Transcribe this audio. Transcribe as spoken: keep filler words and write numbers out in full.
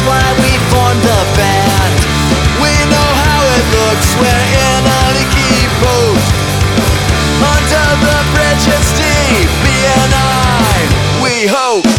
why we formed the band. We know how it looks, we're in a leaky boat. Under the bridge it's D, B and I, we hope.